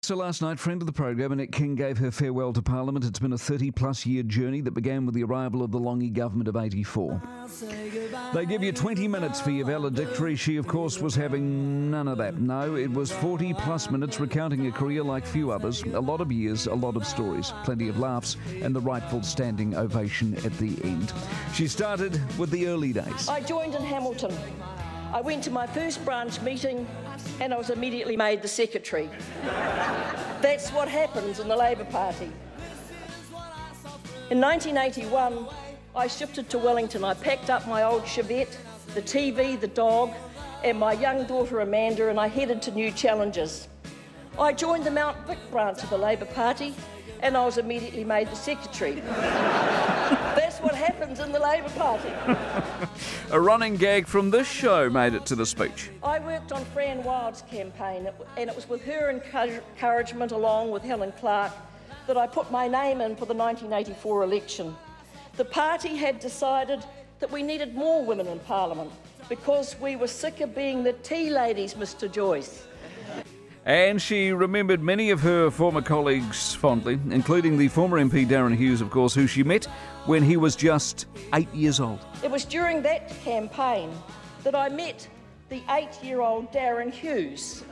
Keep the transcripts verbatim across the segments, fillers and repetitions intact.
So last night, friend of the program, Annette King, gave her farewell to Parliament. It's been a thirty-plus year journey that began with the arrival of the Longy government of eighty-four. They give you twenty minutes for your valedictory. She, of course, was having none of that. No, it was forty-plus minutes recounting a career like few others. A lot of years, a lot of stories, plenty of laughs, and the rightful standing ovation at the end. She started with the early days. I joined in Hamilton. I went to my first branch meeting and I was immediately made the secretary. That's what happens in the Labour Party. In nineteen eighty-one, I shifted to Wellington. I packed up my old Chevette, the T V, the dog, and my young daughter Amanda, and I headed to new challenges. I joined the Mount Vic branch of the Labour Party and I was immediately made the secretary. That's what happens in the Labour Party. A running gag from this show made it to the speech. I worked on Fran Wild's campaign, and it was with her encouragement, along with Helen Clark, that I put my name in for the nineteen eighty-four election. The party had decided that we needed more women in Parliament because we were sick of being the tea ladies, Mister Joyce. And she remembered many of her former colleagues fondly, including the former M P Darren Hughes, of course, who she met when he was just eight years old. It was during that campaign that I met the eight-year-old Darren Hughes.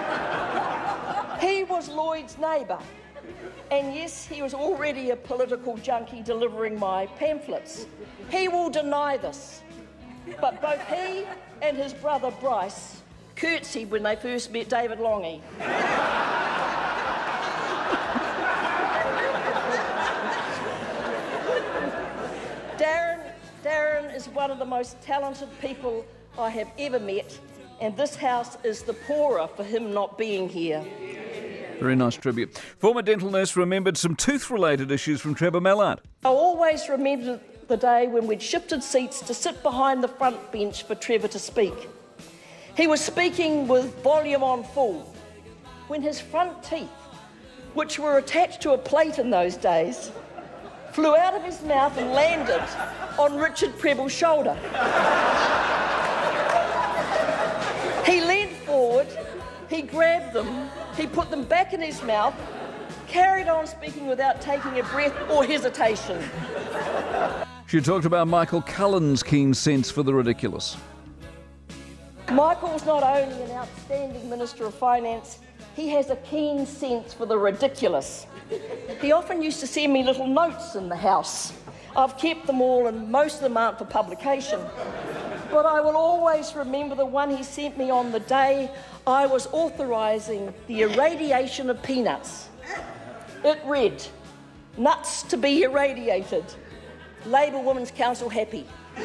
He was Lloyd's neighbour, and yes, he was already a political junkie delivering my pamphlets. He will deny this, but both he and his brother Bryce curtsied when they first met David Longy. Darren, Darren is one of the most talented people I have ever met, and this house is the poorer for him not being here. Very nice tribute. Former dental nurse remembered some tooth-related issues from Trevor Mallard. I always remember the day when we'd shifted seats to sit behind the front bench for Trevor to speak. He was speaking with volume on full when his front teeth, which were attached to a plate in those days, flew out of his mouth and landed on Richard Prebble's shoulder. He leaned forward, he grabbed them, he put them back in his mouth, carried on speaking without taking a breath or hesitation. She talked about Michael Cullen's keen sense for the ridiculous. Michael's not only an outstanding Minister of Finance, he has a keen sense for the ridiculous. He often used to send me little notes in the house. I've kept them all and most of them aren't for publication. But I will always remember the one he sent me on the day I was authorising the irradiation of peanuts. It read, "Nuts to be irradiated. Labour Women's Council happy."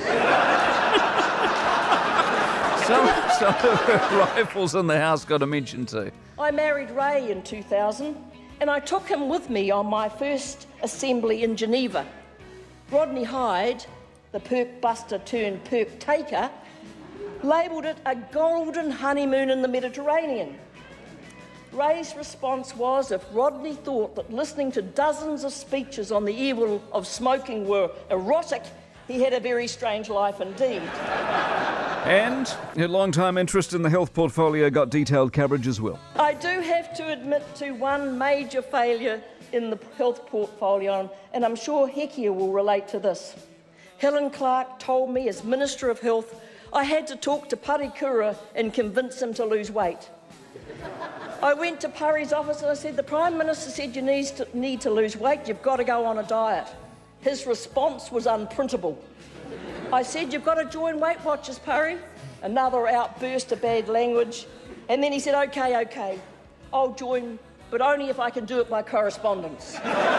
Some, some of her rivals in the house got a mention too. I married Ray in two thousand, and I took him with me on my first assembly in Geneva. Rodney Hyde, the perk buster turned perk taker, labelled it a golden honeymoon in the Mediterranean. Ray's response was, if Rodney thought that listening to dozens of speeches on the evil of smoking were erotic, he had a very strange life indeed. And her long-time interest in the health portfolio got detailed coverage as well. I do have to admit to one major failure in the health portfolio, and I'm sure Hekia will relate to this. Helen Clark told me, as Minister of Health, I had to talk to Parikura and convince him to lose weight. I went to Pari's office and I said, the Prime Minister said you need to, need to lose weight, you've got to go on a diet. His response was unprintable. I said, you've got to join Weight Watchers, Parry. Another outburst of bad language. And then he said, OK, OK, I'll join, but only if I can do it by correspondence.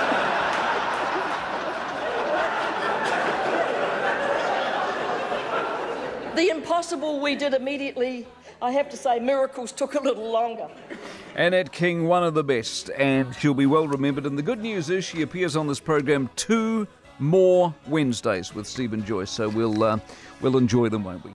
The impossible we did immediately. I have to say, miracles took a little longer. Annette King, one of the best, and she'll be well remembered. And the good news is she appears on this program two more Wednesdays with Stephen Joyce, so we'll uh, we'll enjoy them, won't we?